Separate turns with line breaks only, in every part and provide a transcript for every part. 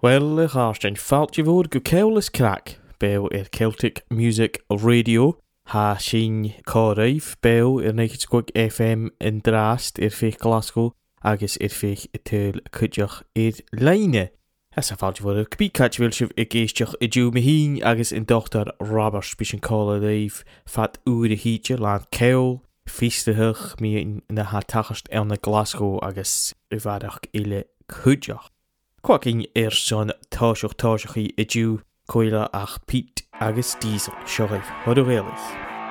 Well, Harstein, falt je voor go keulis crack, bel Celtic Music Radio, ha sin corrive, bel Squig FM in Drast, fich Glasgow, agus fich tul cudjach leine. As a falt je voor kbi catchwilshiv geestjach Jew meheen, agus in dochter Robert Spischen Corrive, fat de heatje, land keul, feestehug, me in de hatachast elne Glasgow, agus vadach ile cudjach. Quacking son táiseach I dú coile ach Pete agus Diesel seoibh hod ó bhéalas.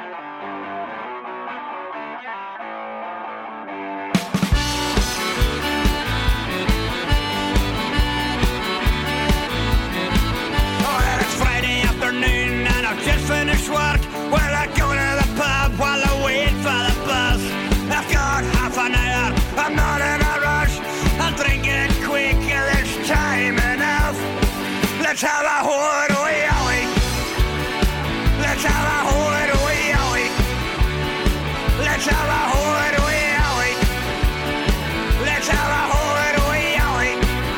It's Friday afternoon and I've just finished work. Well, I go to the pub while I wait for the bus. I've got half an hour, I'm not in a rush. I'll drink it quick, there's time enough. Let's have a whore, oi, oi. Let's have a whore, oi, oi. Let's have a whore, oi, oi. Let's have a whore, oi, oi.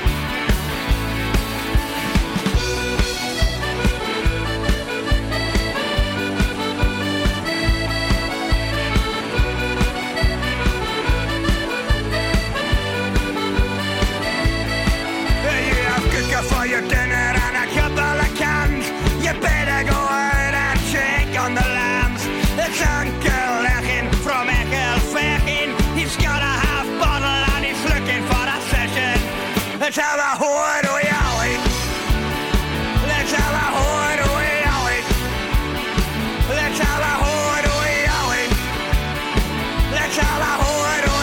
You have cooker for your dinner and a couple of cans. You better go out and check on the lambs. It's Uncle Lechin from Echelfechin. He's got a half bottle and he's looking for a session. Let's have a whore, oi, oi. Let's have a whore, oi, oi. Let's have a whore, oi, oi. Let's have a whore, oi, oi.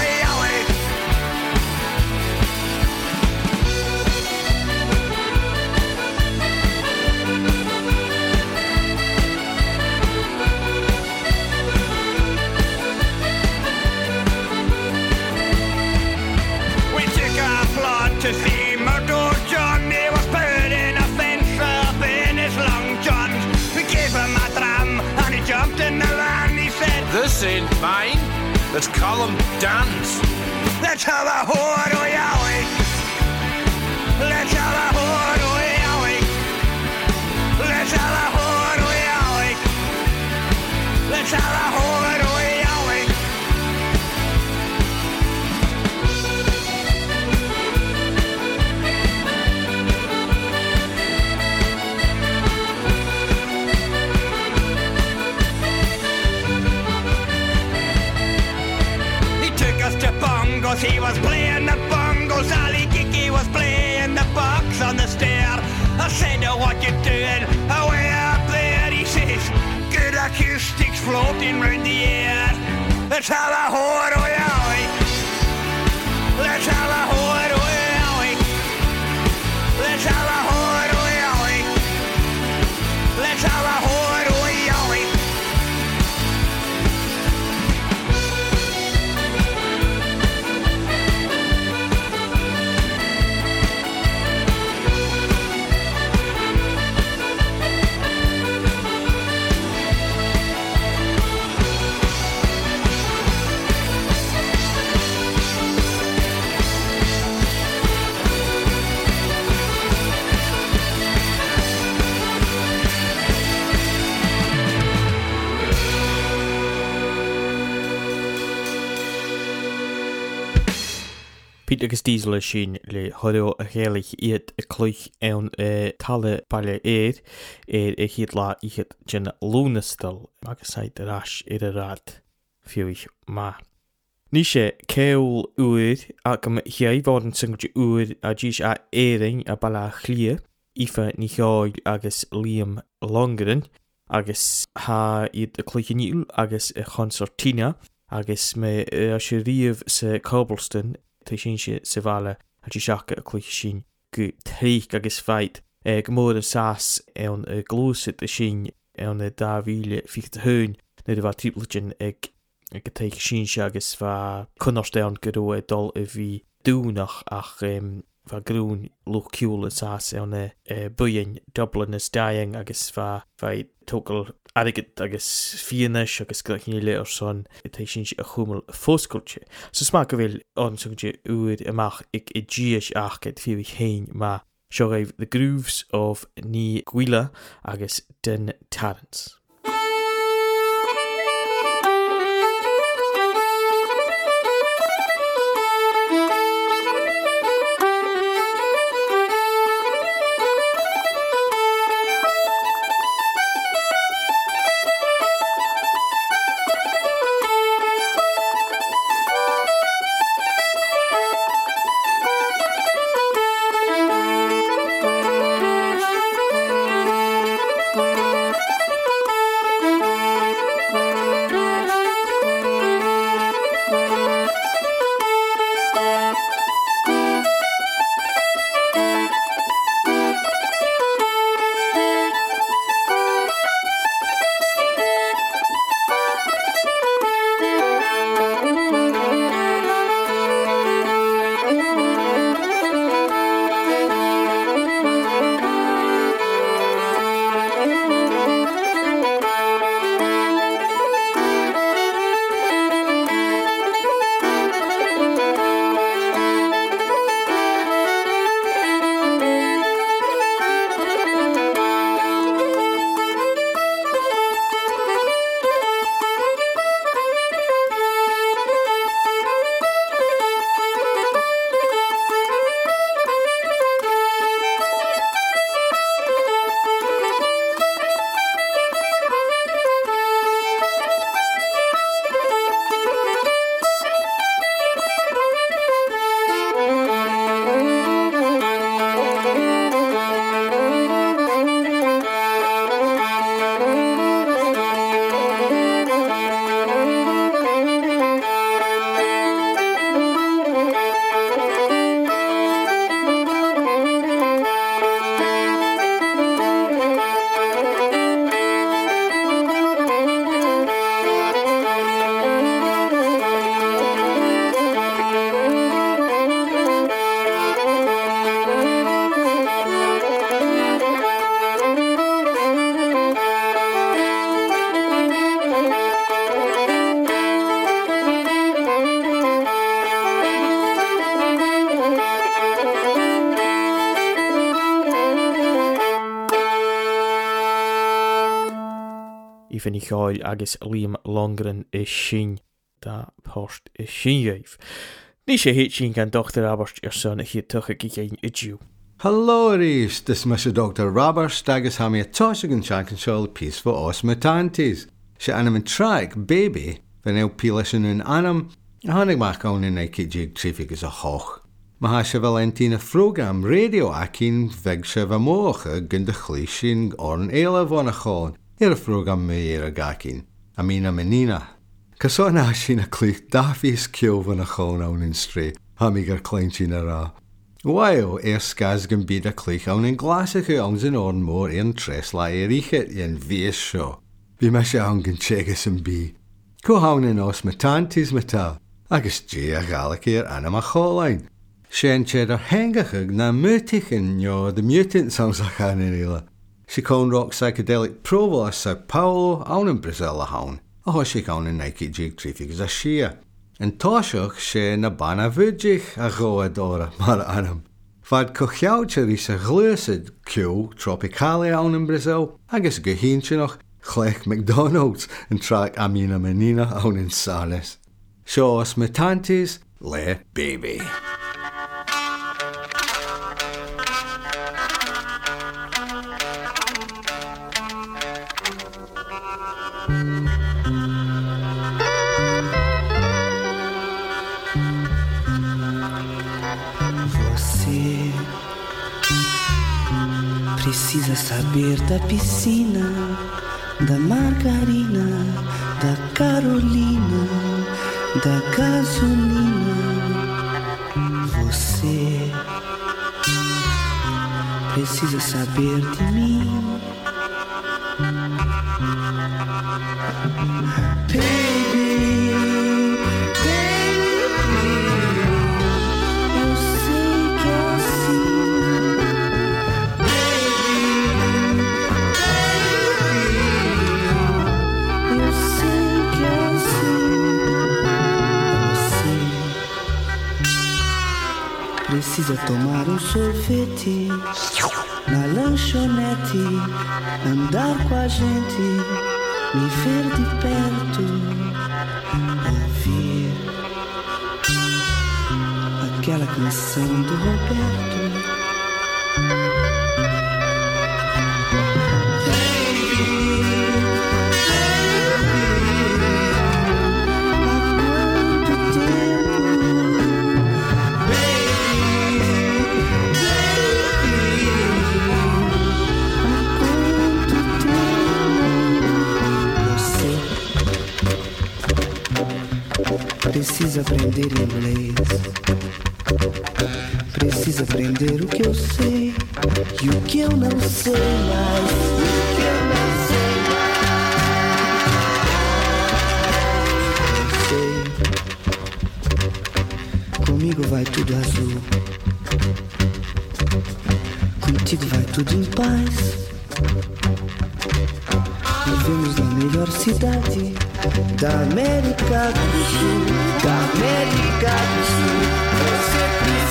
We took a plot to see Murdo John. He was putting a fence up in his long johns. We gave him a dram and he jumped in the van. He said,
This ain't mine. Let's call him Dan's.
let's have a whore, oi, oi. Let's have a whore, oi, oi. Let's have a whore, oi, oi. Let's have a whore, oi, oi. He took us to bongos, he was playing the bongos. Ali Kiki was playing the box on the stair. I said, oh, what you doing? Away up there, he says, good acoustics floating round the air. Let's have a whore, oi, oi. Let's have a whore, oi, oi. Let's have a whore, oi, oi. Let's have a whore, oi, oi.
Pete agus Diesel sin le hodó a chéalich iad a clúich ann talle baile chiad lá iad gin lúnastal agus said arás a rad fiúich má. Ní sé céil uair a go cheabhádan singte uair a dís a éing a balla chlia ifa ní cheáil agus Liam Longerin agus ha iad a clúich níl agus a concertina agus me a sé riamh sa Cobblestone tá sin sé sa bhela a dí seacha a clúich sin go tríoch agus feid gomór a sás ann glósid a sin ann 2015 na bh triplagin ag go teich sin se agus bheit chunasteann go ró dul a bhí dúnach ach bheit grún luchciúil a sás ann buin Dublin is daing agus bheit tógal agad agus fianis agus glechéile ar son tá sin a chumil fóscailte. So smá go bhfuil ansúinte uair amach ag i ddíos achcad fiú chéin má Seo raibh The Grooves of Ní Ghuile agus Den Tarrants. Even ich gáil agus Liam Longren is sin da post is sin raibh. Ní sé héit sin gan Dr. Robert son a chi tucha gicéin idú.
Hello, Rees. This is Dr. Robert agus ha mi a tosig shank and show peaceful os mutantes. She anam in track, baby, van eil pielisin in anam, a hannig maak on in eiki jig traffic is a hoch. Ma ha se Valentina program radio akin veg se va moche gunde chlishin orn eile van a chon. Hier program me a gakin. Amina menina. Kasona sin a clich dafis kyo van a chon on in stre. Hamiger kleintjin a ra. Waio skaz gan byd a clich on in glasige ons in orn moor in tres la erichet in vies sho. Bi ma se on gan chegas in bi. Ko haun in os metantis meta. Agus G a galakir anam a cholain. Shen cheddar hengachig na mutichen jo the mutant songs a chan in ila. She con rock psychedelic provo a Sao Paulo on in Brazil a haun. A ho she con in Nike jig traffic as a shia. En toshach she na bana vujich a goa dora mar anam. Fad cochiautcher is a glusid Q Tropicale on in Brazil. Agus geheentje noch chlech McDonald's en track Amina Menina on in Sales. Show us mutantes le baby.
Você precisa saber da piscina, da margarina, da Carolina, da gasolina. Você precisa saber de mim. precisa tomar um sorvete na lanchonete, andar com a gente, me ver de perto, ouvir aquela canção do Roberto. Precisa aprender inglês, precisa aprender o que eu sei e o que eu não sei mais, o que eu não sei mais. Sei, comigo vai tudo azul, contigo vai tudo em paz. Vivemos na melhor cidade da América do Sul, da América do Sul. Você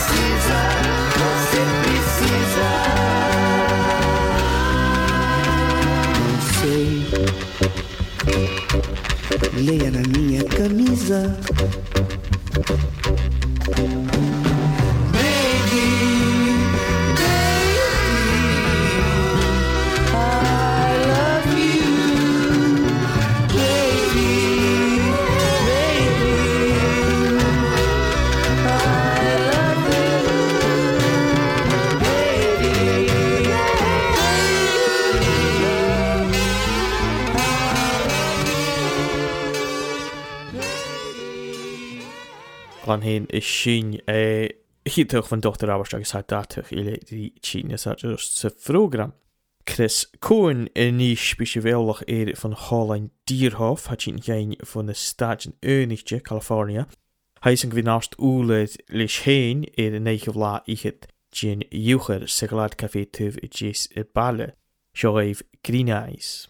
precisa. Não sei. Leia na minha camisa.
Glan hyn y sy'n hydwch van Dr. Aberstag sa datwch I di China sa just sy program. Chris Cohen ni specifelwch van Holland Dierhof hat sy'n gein van de stad in Önigje, California. Hij is een gwinast oeled lich heen de neigevla het gin jucher sigalad café tuv jes balle. Sjørev Greeneyes.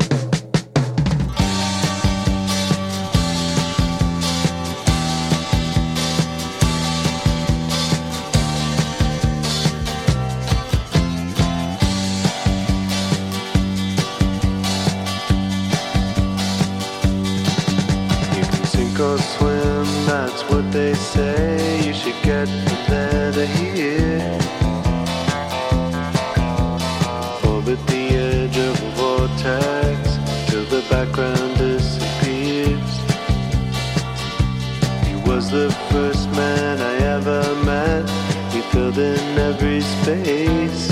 Or swim, that's what they say. You should get from there to here. Orbit the edge of a vortex till the background disappears. He was the first man I ever met. He filled in every space.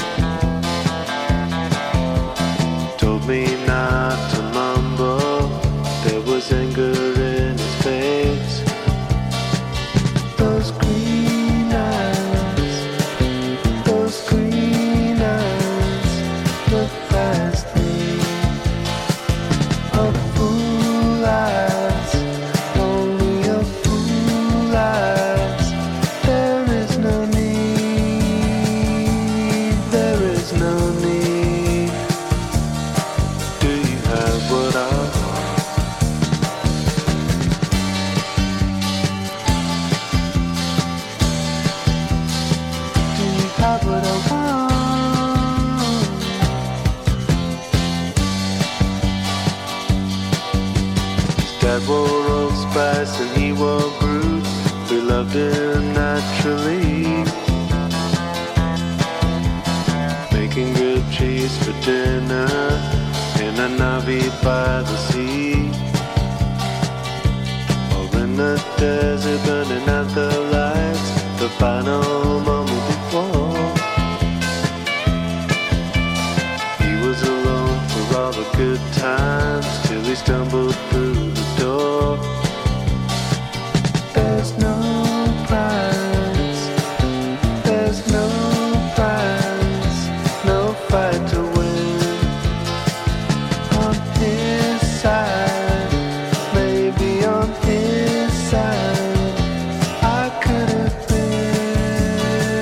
Told me not to mumble. There was anger in his face. Those green eyes look past me. A fool eyes, only a fool eyes. There is no need, there is no need. Do you have what I want? Have what I want. His dad wore Old Spice and he wore Groot. We loved him naturally. Making grilled cheese for dinner in a Navi by the sea. Or in the desert burning out the lights. The final moment before he was alone for all the good times till he stumbled through the door. There's no prize, there's no prize, no fight to win. On his side, maybe on his side, I could have been.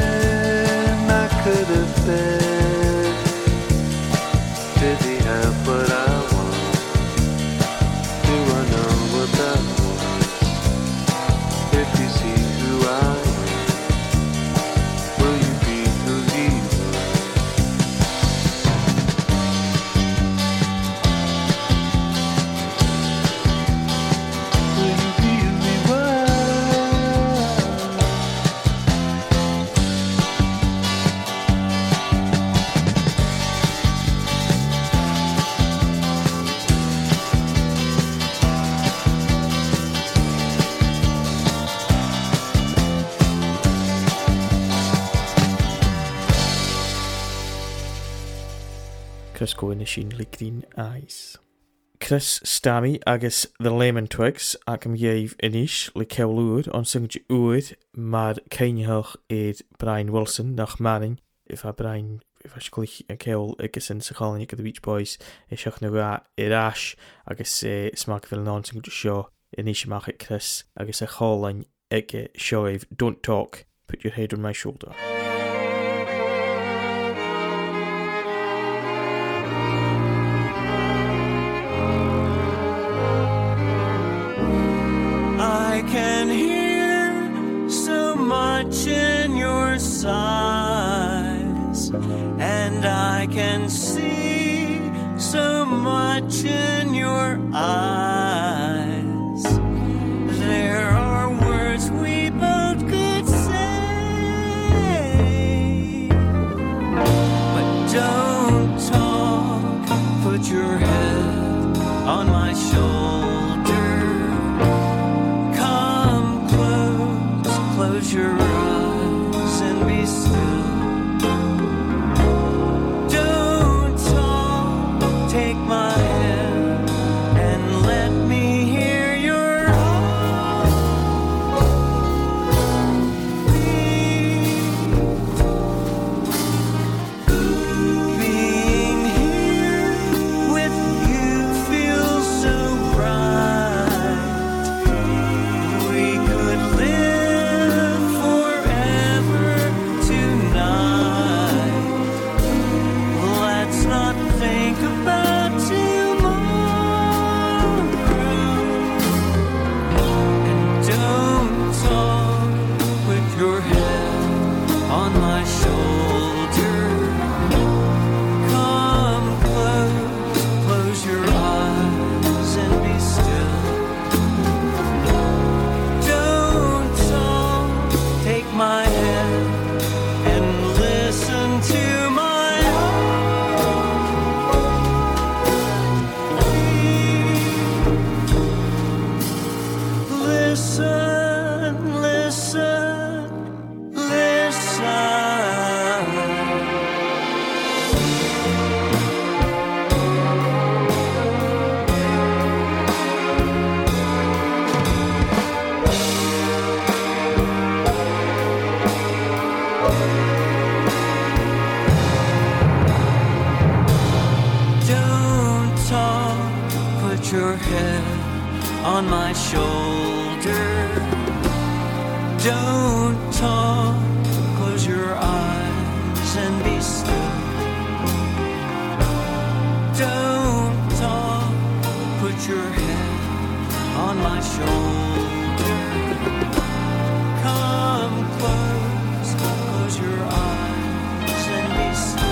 Chris Cohen sin le Green Eyes. Chris Stammy agus the Lemon Twigs ac am gheibh inis le ceolúr an singte úr mar ceineach éad Brian Wilson nach Manning if a Brian if a sglich a ceol agus in sa chálainn go the Beach Boys seach na bhá iráis agus smag fel ná singte seo inis amach at Chris agus a chálainn ag seoibh Don't Talk, Put Your Head on My Shoulder.
I can hear so much in your sighs, and I can see so much in your eyes. There are words we both could say, but don't talk. Put your head on my shoulder. Close your eyes and be still. Don't talk, take my hand and let me hear your heartbeat. Being here with you feels so bright. We could live forever tonight. Let's not think about tomorrow, and don't talk with your head on my shoulder. Come close, close your eyes and be still. Don't talk, take my hand and listen to my heartbeat. Listen, listen, listen. Don't talk, put your head on my shoulder. Don't talk, close your eyes and be still. Don't talk, put your head on my shoulder. Come close, close your eyes and be still.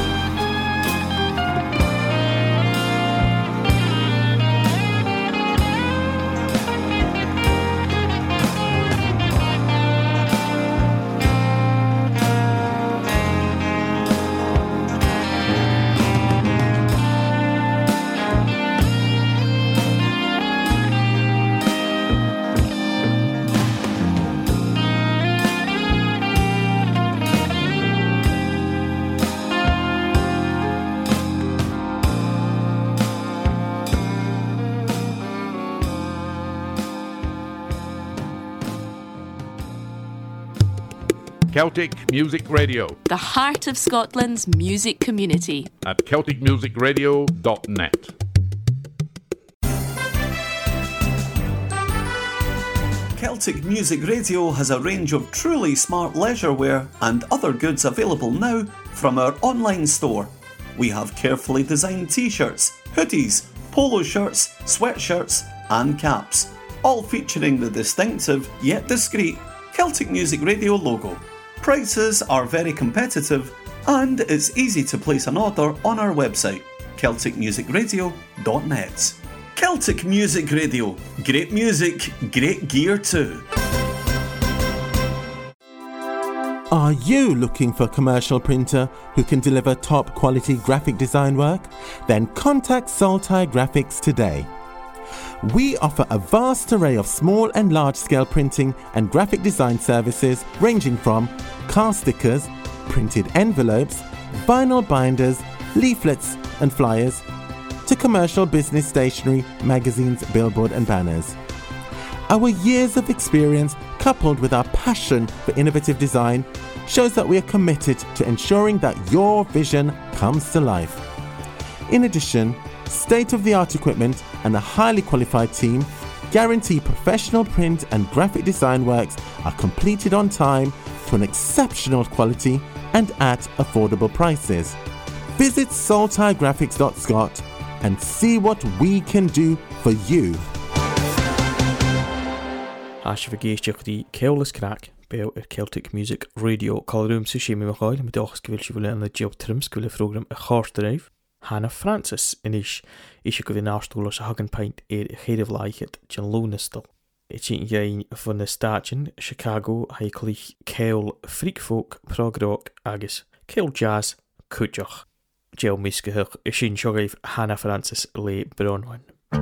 Celtic Music Radio
the heart of Scotland's music community.
at celticmusicradio.net.
Celtic Music Radio has a range of truly smart leisure wear and other goods available now from our online store. We have carefully designed t-shirts, hoodies, polo shirts, sweatshirts and caps, all featuring the distinctive yet discreet Celtic Music Radio logo. Prices are very competitive and it's easy to place an order on our website, celticmusicradio.net. Celtic Music Radio. Great music, great gear too.
Are you looking for a commercial printer who can deliver top quality graphic design work? Then contact Saltai Graphics today. We offer a vast array of small and large scale printing and graphic design services ranging from car stickers, printed envelopes, vinyl binders, leaflets, and flyers, to commercial business stationery, magazines, billboard and banners. Our years of experience, coupled with our passion for innovative design, shows that we are committed to ensuring that your vision comes to life. In addition, state-of-the-art equipment and a highly qualified team guarantee professional print and graphic design works are completed on time to an exceptional quality and at affordable prices. Visit saltigraphics.scot and see what we can do for you.
As je vergeet die keulis kraak bij Celtic Music Radio Colroom Sushimi Mahoil met oogskewilsje willen aan de Joe Trimskule program a Horstdrijf. Hannah Francis in is je gewin naarstoelers hagenpint geedevlaichet John Lunistel. Het is een van de staatjen Chicago heiklich keul freakfolk progrock agus keul jazz kutjoch. Joe misgehug is in shoggeef Hannah Francis le Bronwyn.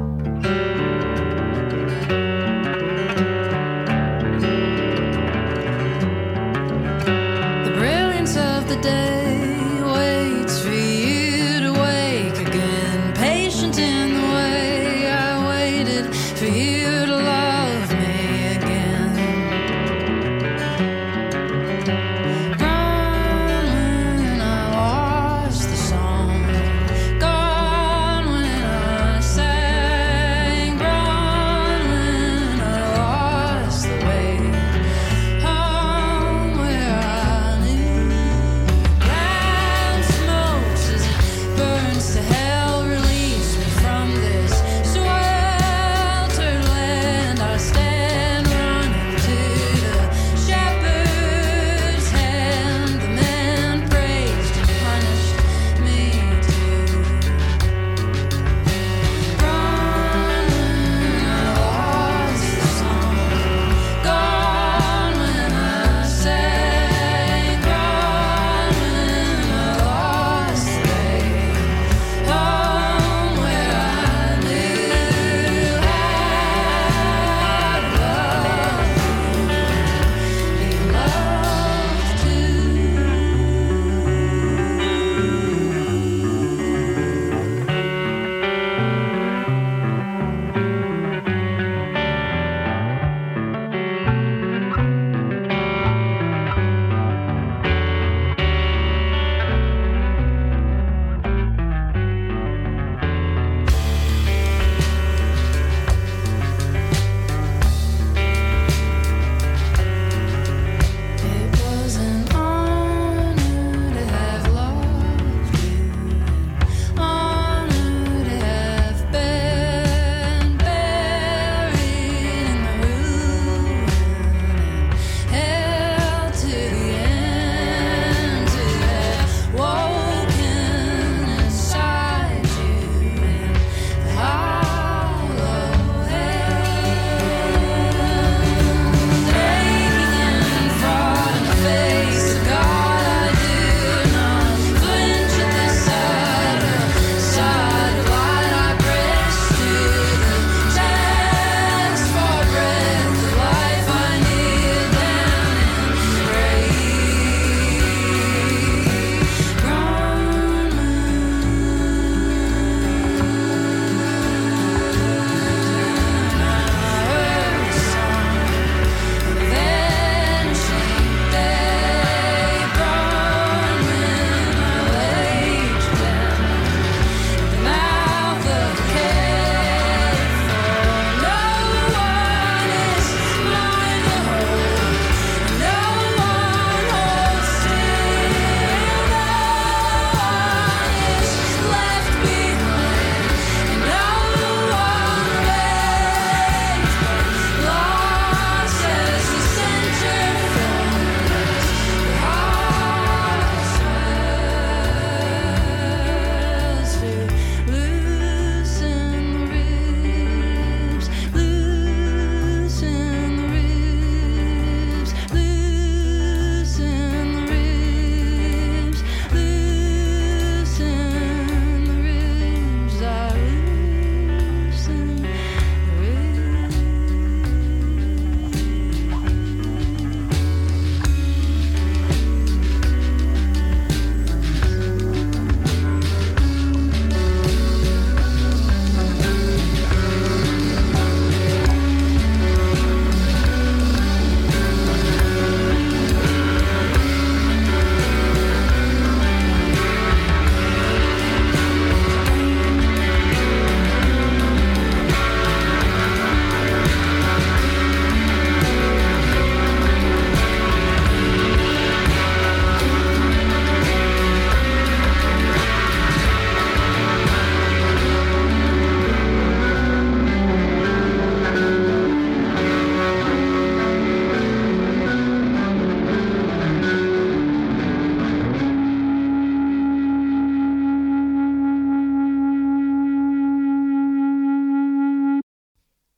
Of the day waits for you to wake again, patient in the way I waited for you to love me again. Gone when I lost the song, gone when I sang.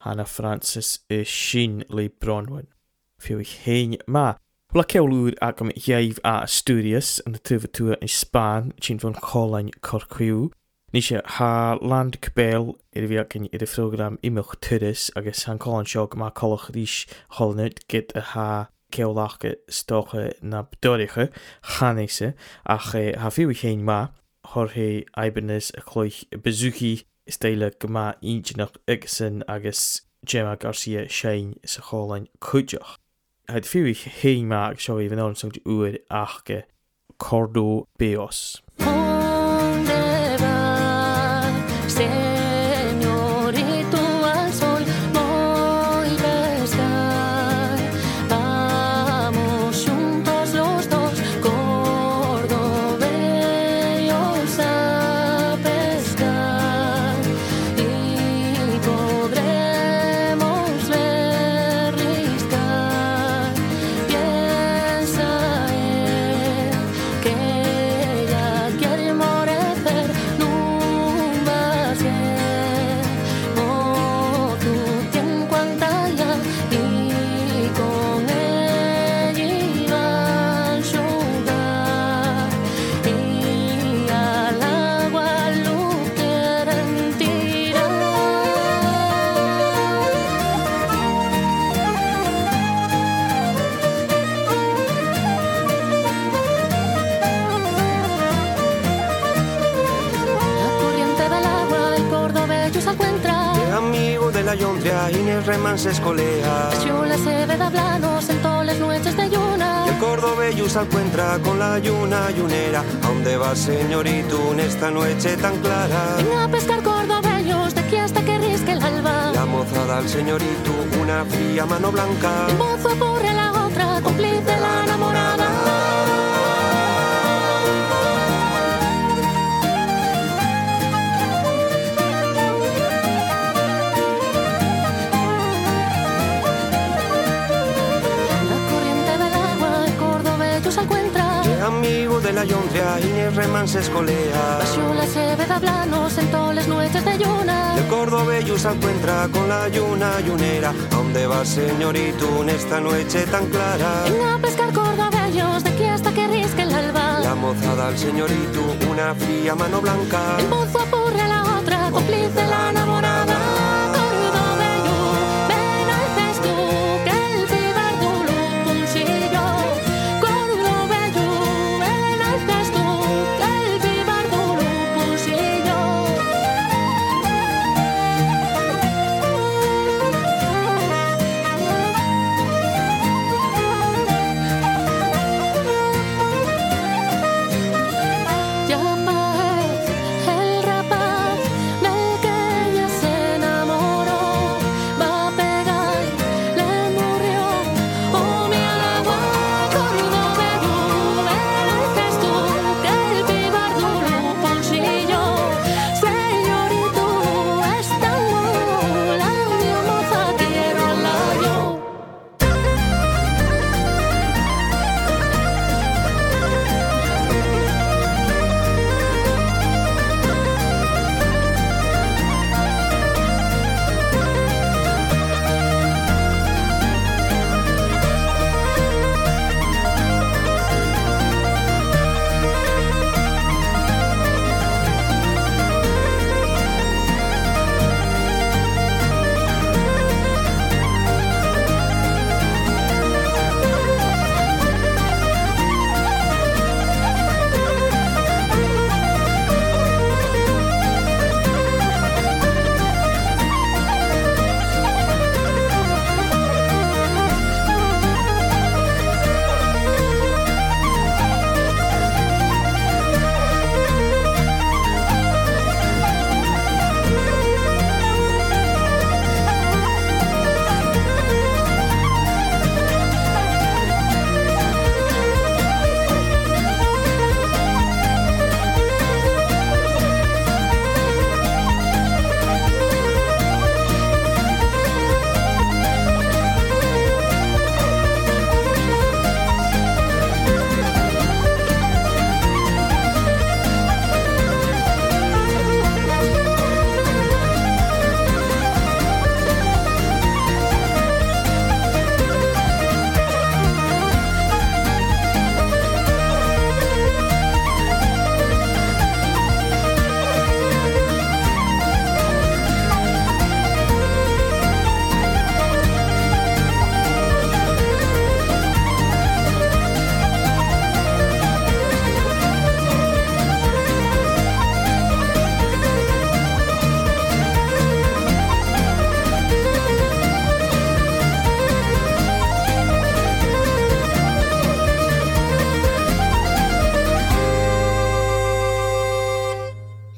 Hannah Francis Sheen le Bronwyn. Fiw ich hein ma. Wel a cewlwyr ac am iaif a Asturias yn y tyfa yn Span, sy'n fo'n Colain Corcwiw. Nisio ha land cybel i'r fi ac yn i'r ffrogram imwch tyrus agos han Colain siog ma colwch rys holnyd gyda ha cewlach stoch na bdorich chanese ach ha fiw ich hein ma Jorge Ibanez y cloich bezuki steile gyma injnach ygysyn agos Gemma Garcia Shane sy Colain cwydioch. Had fiw ich hein ma ag sio i fy non sy'n ŵr ach Cordo Beos.
Señorito al sol voy a pescar, vamos juntos los dos, cordobellos a pescar y podremos ver riscar. Piensa él que ella quiere morecer.
La Yontria y el remanse escolea.
Yo la Cebeda Blanos en todas las noches de lluna.
Y el cordobello se encuentra con la yuna yunera. ¿A dónde vas, señorito, en esta noche tan clara?
Venga a pescar cordobellos de aquí hasta que risque el alba.
La moza da al señorito una fría mano blanca.
El mozo apurre la otra, cómplice la enamorada.
Amigo de la Yontria y el remanse escolea.
Yo la Cebeda Blanos en todas las noches de lluna.
El cordobello se encuentra con la yuna yunera. ¿A dónde vas, señorito, en esta noche tan clara?
Venga a pescar cordobellos de aquí hasta que risque el alba.
La moza da al señorito una fría mano blanca.
El mozo apurre la otra, cómplice la enamorada.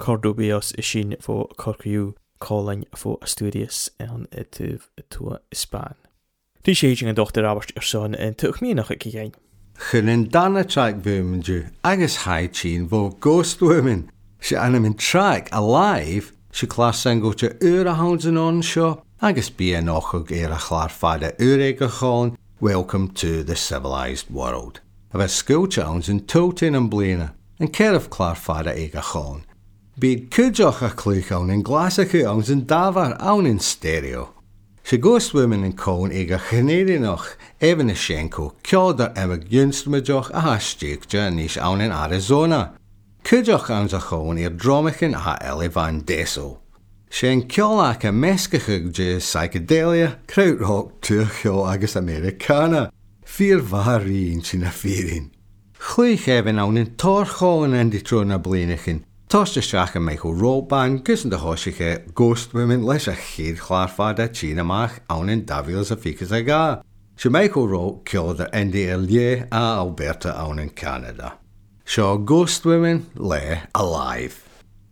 Cordobios sin fo Corcu calling fo Asturias an etuv to Span. Die shaging and Dr. Robert son and took me noch again.
Chyn dana track women do, agus high chin vo ghost women. She anim in track alive, she class go to ura hounds and on show, agus be an ochog era chlar fada urega choln, welcome to the civilized world. Of a school chowns in Totin and Blina, and care of clar fada ega choln. Beed kujoch a cluch on in glassic owns and davar own in stereo. She ghost women in Coln ega Canadianoch, Evanishenko, Kjolder Emma Gunstmajoch a hashtag Janish own in Arizona. Kujoch owns a Coln dromichin a Elevan Deso. Shen Kjolak a Meskachug J psychedelia, Krautrock Turcho agus Americana. Vier varien sin a fearing. Chluich even own in Torcholen and Detrona Blenechin. Tosta stracha Michael Rollban, gussen de hoshige ghost women les a cheer klaarfada China mach own in Davios a ficus a ga. She Michael Roll killed the NDLA a Alberta own in Canada. So ghost women lay alive.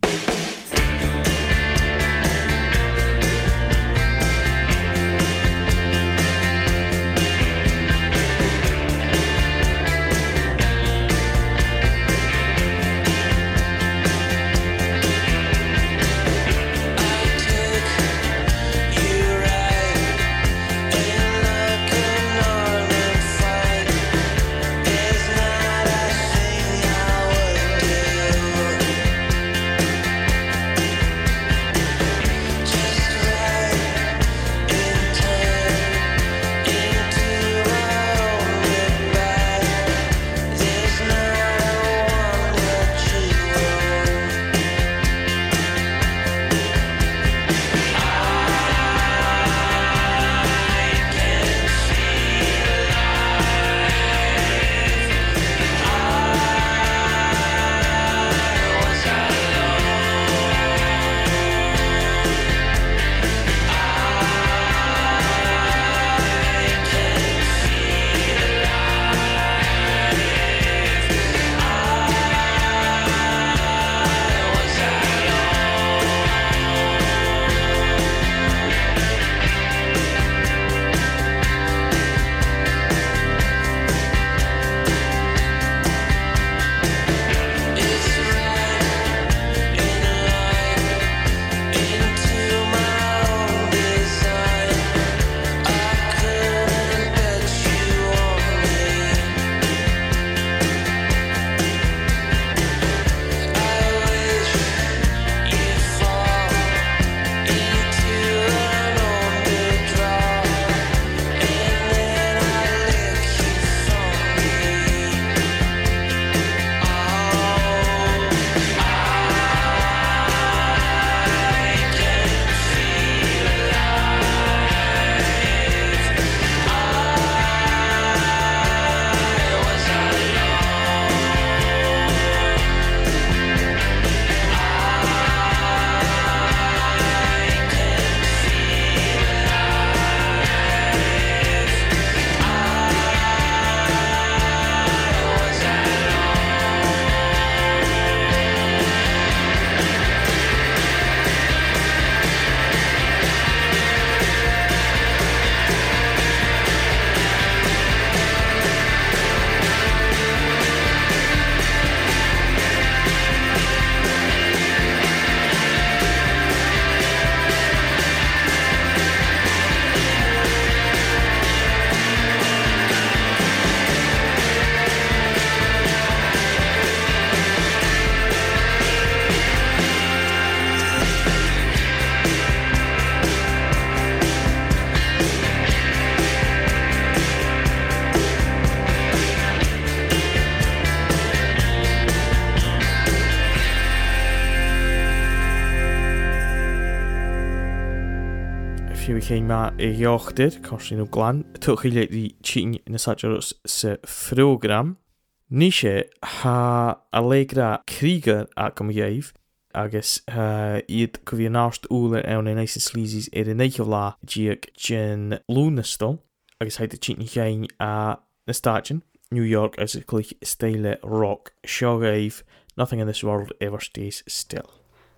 chéin ma jochtir, Corsyn o glan, tuchile di chin na sajaros se program. Nishe ha allegra krieger ac am ieif, agus iad gyfi narst úle ewn ein eis slísis yn eich la diag gen lunastol, agus haid y chin chéin a na stagen, New York as a glich style rock, sio ieif, nothing in this world ever stays still.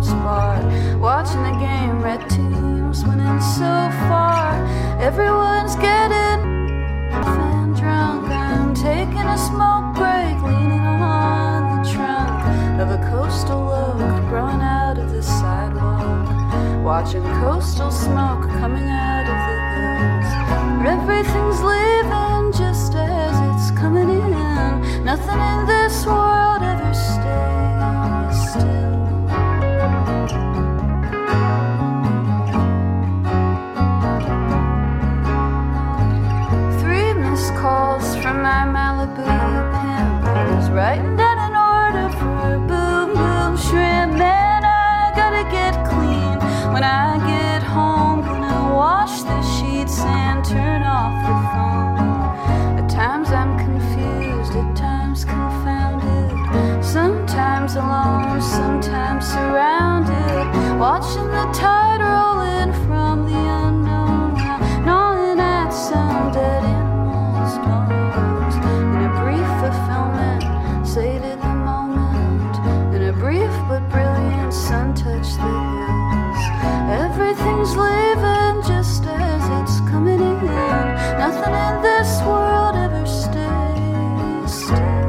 Christmas bar, watching the game, red teams winning so far. Everyone's getting and drunk. I'm taking a smoke break, leaning on the trunk of a coastal oak growing out of the sidewalk, watching coastal smoke coming out of the hills. Everything's leaving just as it's coming in. Nothing in this world ever stays still. Calls from my Malibu pimp. I was writing down an order for a boom boom shrimp. Man, I gotta get clean when I get home. Gonna wash the sheets and turn off the phone. At times I'm confused, at times confounded. Sometimes alone, sometimes surrounded. Watching the tide roll in from the unknown, gnawing at some dead end. In a brief fulfillment, sated the moment. In a brief but brilliant sun touched the hills. Everything's leaving just as it's coming in. Nothing in this world ever stays still.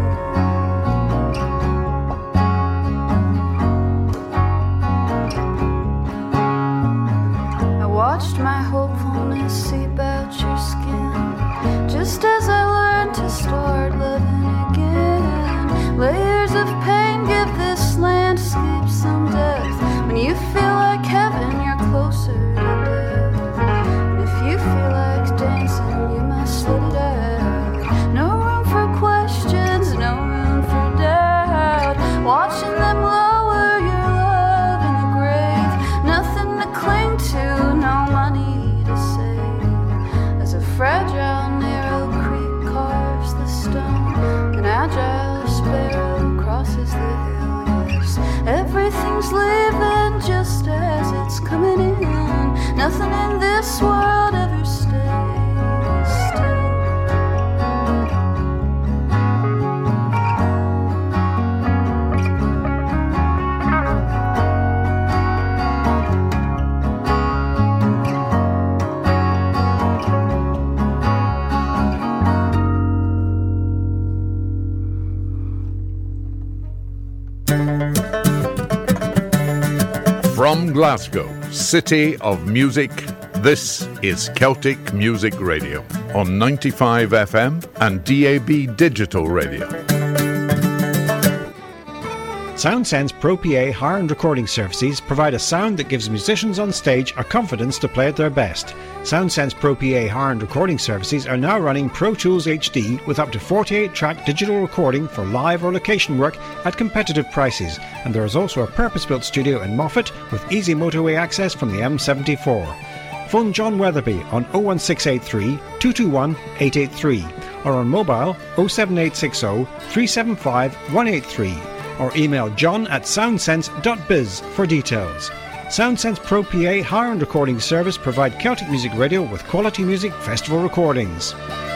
I watched my hopefulness seep out your skin, just as I learned to start loving again. Layers of pain give this landscape some depth. When you feel like heaven, you're closer to death. And if you feel like dancing, you must let it out. No room for questions, no room for doubt. Watching them lower your love in the grave. Nothing to cling to, no money to save. As a fragile narrow creek carves the stone, an agile sparrow crosses the hill. Yes, everything's leaving just as it's coming in. Nothing in this world ever stays still.
From Glasgow, City of Music, this is Celtic Music Radio on 95 FM and DAB Digital Radio.
SoundSense Pro PA hire and recording services provide a sound that gives musicians on stage a confidence to play at their best. SoundSense Pro PA hire and recording services are now running Pro Tools HD with up to 48-track digital recording for live or location work at competitive prices, and there is also a purpose-built studio in Moffat with easy motorway access from the M74. Phone John Weatherby on 01683 221 883 or on mobile 07860 375 183. or email john@soundsense.biz for details. SoundSense Pro PA hire and recording service provide Celtic Music Radio with quality music festival recordings.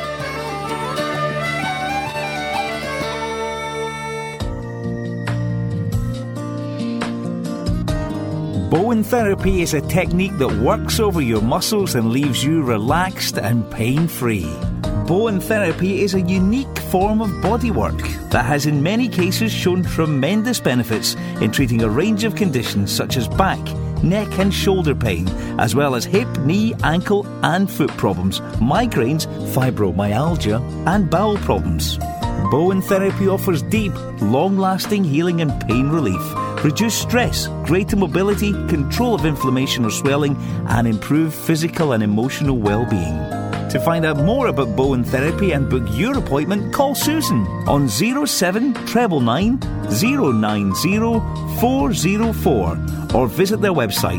Bowen therapy is a technique that works over your muscles and leaves you relaxed and pain-free. Bowen therapy is a unique form of bodywork that has in many cases shown tremendous benefits in treating a range of conditions such as back, neck and shoulder pain, as well as hip, knee, ankle and foot problems, migraines, fibromyalgia and bowel problems. Bowen therapy offers deep, long-lasting healing and pain relief, reduced stress, greater mobility, control of inflammation or swelling and improved physical and emotional well-being. To find out more about Bowen therapy and book your appointment, call Susan on 07999 090 404 or visit their website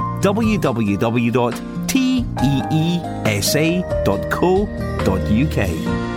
www.teesa.co.uk.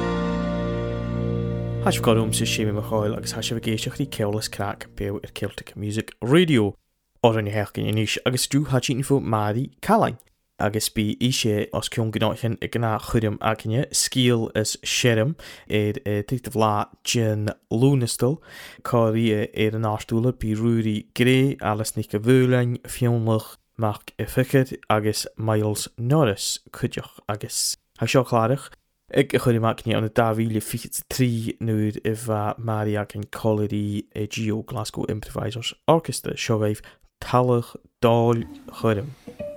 Has gom sa séimi a cháil agus has bh géisiocht í ceolalas crack beo ar Celtic Music Radio. Or an hecin inis agus drú hatín fo Mari Callain. agus bí ise os cion gnáithin I gná chuirim acinne scíal is serim títa bhlá gin lúnastal cáí an ástúla bí rúí gré alas ní go bhúlain fionlach Mark Fickett agus Miles Norris chuideach agus ha seo chláirich ag chuirim acinne an 2023 nuair bheit Mariach an Colliery Geo Glasgow Improvisers Orchestra seo raibh talach dáil chuirim.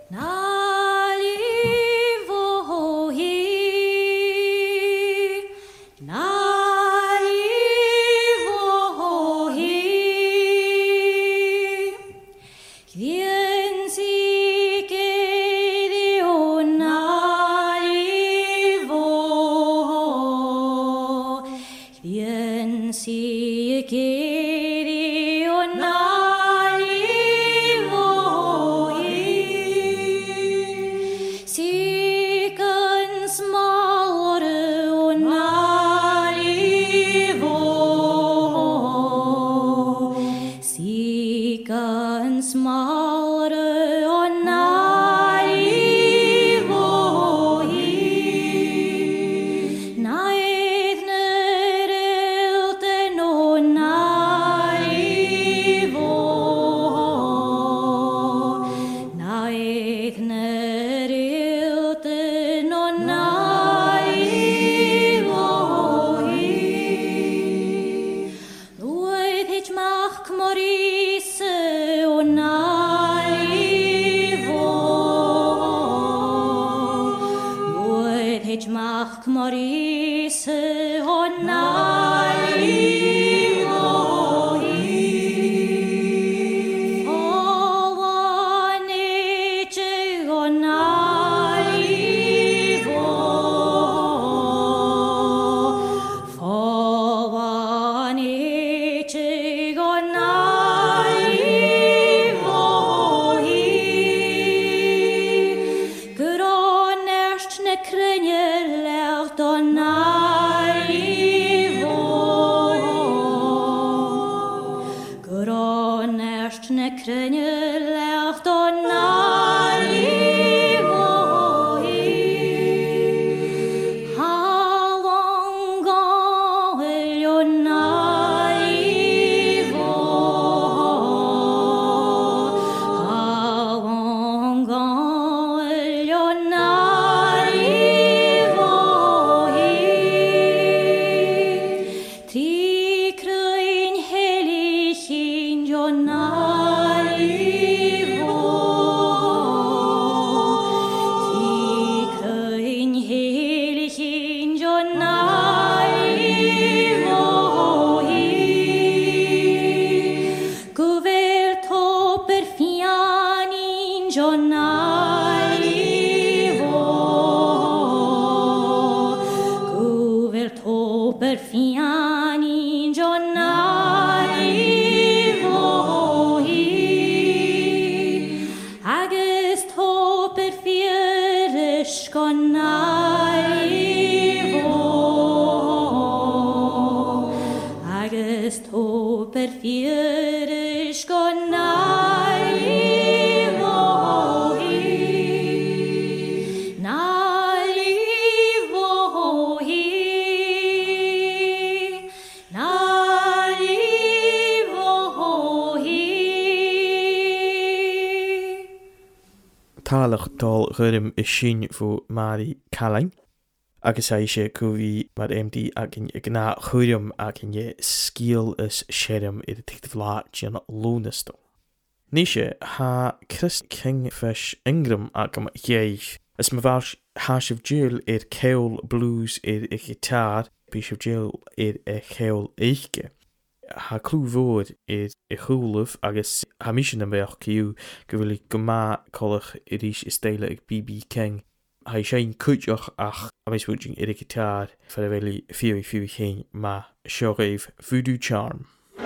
Talach dal chuirim is sin fu Mary Callain agus é sé cuhí mar MD agin gná chuirim agin scíal is serim I títa bhlá gin lúnastal. Ní sé ha Chris Kingfish Ingram agam dhéich is ma bhar háisih díal ceol blues gitar bíisih díal ceol éiche. Ha clúmhór chúlah agus ha mí sin an bheith ciú go bhfuil go má colach rís is téile ag B.B. King. Ha sé cúteach ach a mé búing gitar fer a bhfuil fiú chéin má seo raibh Voodoo Charm.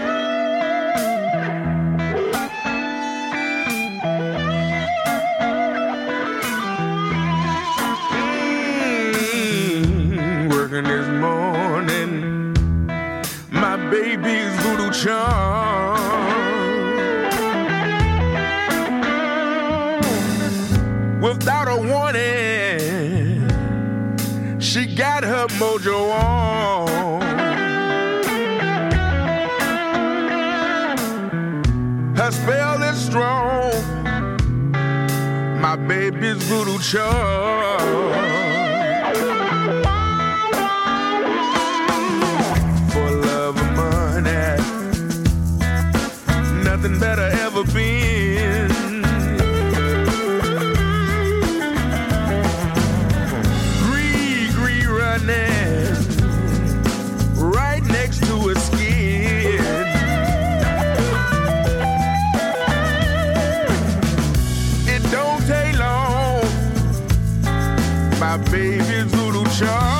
Working this morning, my baby's voodoo charm. Without a wanted. She got her mojo on. Her spell is strong. My baby's voodoo charm. For love or money, nothing better ever been. Gree running right next to her skin. It don't take long. My baby's voodoo charm.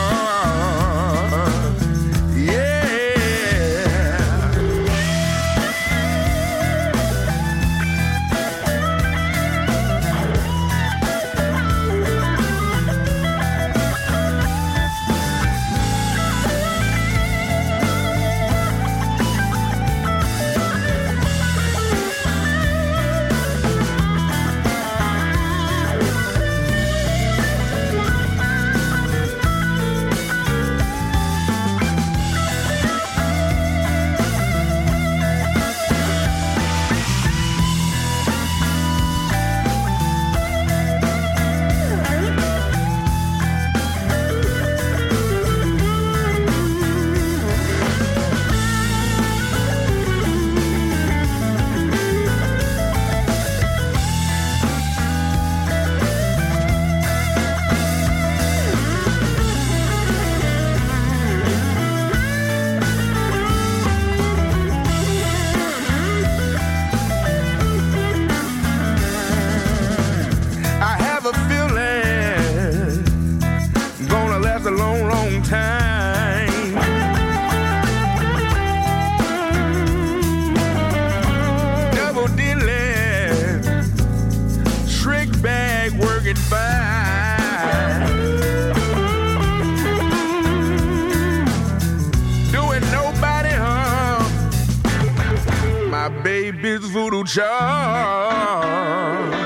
Baby's voodoo charm.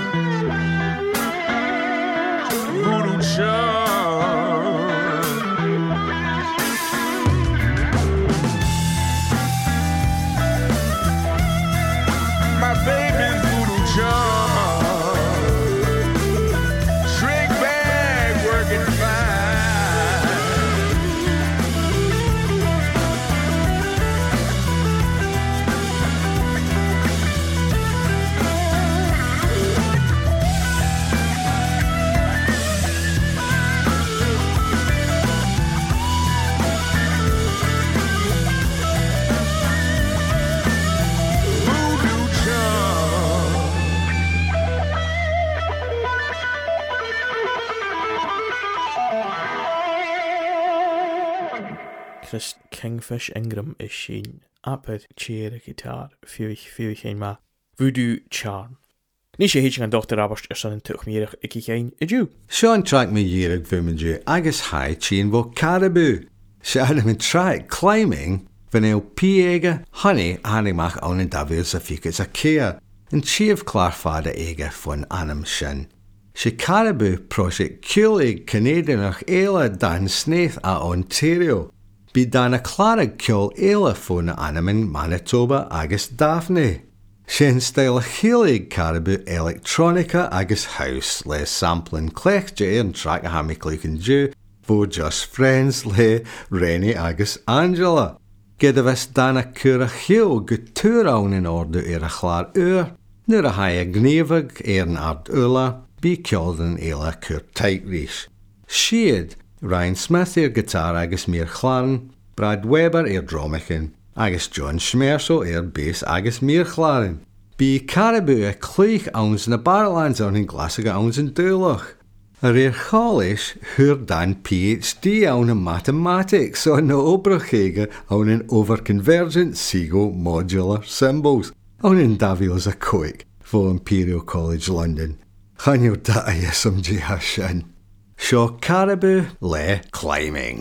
Voodoo charm. My baby's voodoo charm. Shrink bag working
Chris Kingfish Ingram is sin apad chair a guitar fiúich ein ma Voodoo Charm. Ní sé héit an Dr. Abast san tuchmíirech ik chéin I dú.
Sean track me yearag vumanju agus hai chin vo caribou. Se anam in track climbing van el piega honey animach on in davils a ficus a kea and chief clarfada ega von anam shin. Se caribou project kulig Canadianach eila dan snaith a Ontario. Be dan a clarag kul eila von anam in Manitoba agus Daphne. Shen style Helig caribou electronica agus house le sampling clech J and track a hammy clicking Jew vo just friends le Rennie agus Angela. Gedavas dana cura heel good tour on in order a chlar nur a haya gnevig ard ula be killed in ela cur tight reach. Sheed Ryan Smith guitar agus meer chlarn, Brad Weber dromichin. Agus John Schmerso bass agus meer chlarn. Be caribou a cleich owns na Barlands on in Glasgow owns in Dulach. A rear college hur dan PhD on in mathematics on no obrachege on in overconvergent SIGO modular symbols on in Davils a Coic for Imperial College London. Chanyo da ISMG hashin. Shaw caribou le climbing.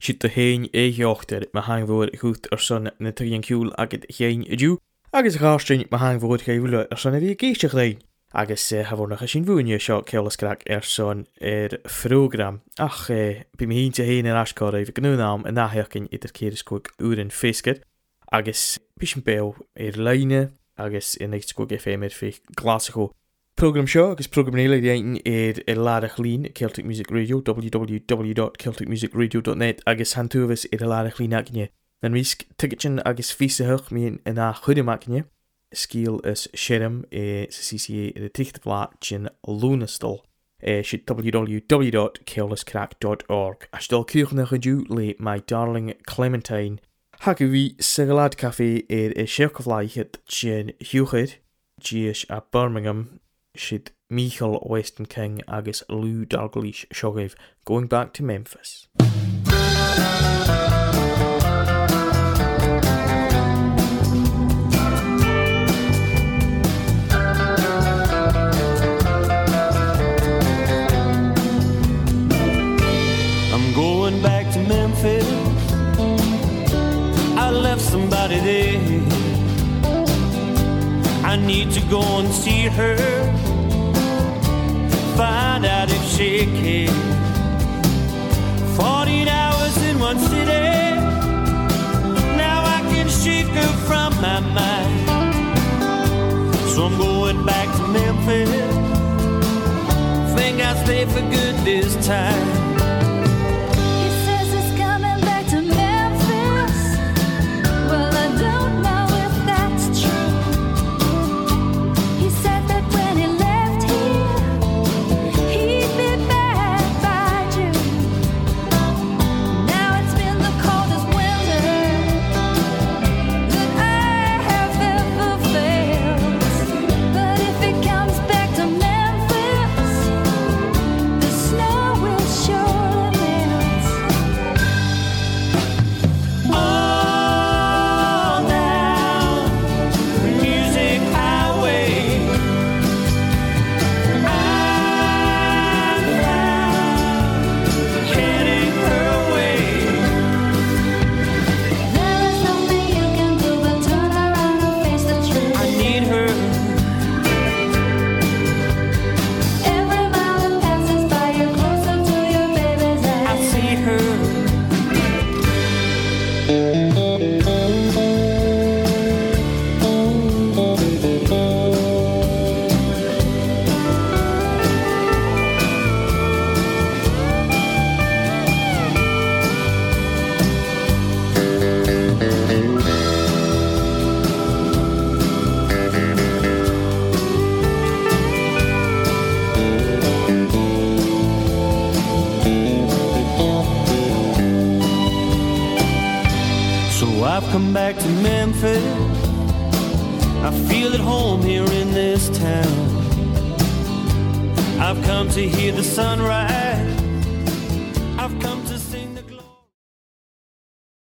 Siit de hain geochter me hangwoord goed son na tríon ciúil agad chéin dú, agus gástein me hangwoord gaúile son a bhí géiste rein. Agus hafórnach a sin bhúine seo ceolascraach son frógram. Ach, bí mi hínte hain ascáir a bhí gnúnám a nátheachcin idir céiriscúig úrin féiscad, agus bís an béw leine, agus in éidscúig FM fé glasachó. Program seo agus program neile dhéantain ládach lín Celtic Music Radio, www.celticmusicradio.net agus hantúvis ládach lín agne. Na mísc tuigetin agus físathach míon in a chuideachne, scíal is sérim sa CCA the trichtabla sin Lunastal, si www.ceolascraach.org. A stal cúchnach a dú le my darling Clementine. Hagu bhí Sigalad Café seachaflaichet sin hiúchid, Gies a Birmingham, Shid Michael Weston King agus Lou Dalglish Shogave, going back to Memphis.
I'm going back to Memphis. I left somebody there. I need to go and see her, find out if she cares. 14 hours in one city, now I can shake her from my mind. So I'm going back to Memphis, think I'll stay for good this time. I've come back to Memphis. I feel at home here in this town. I've come to hear the sunrise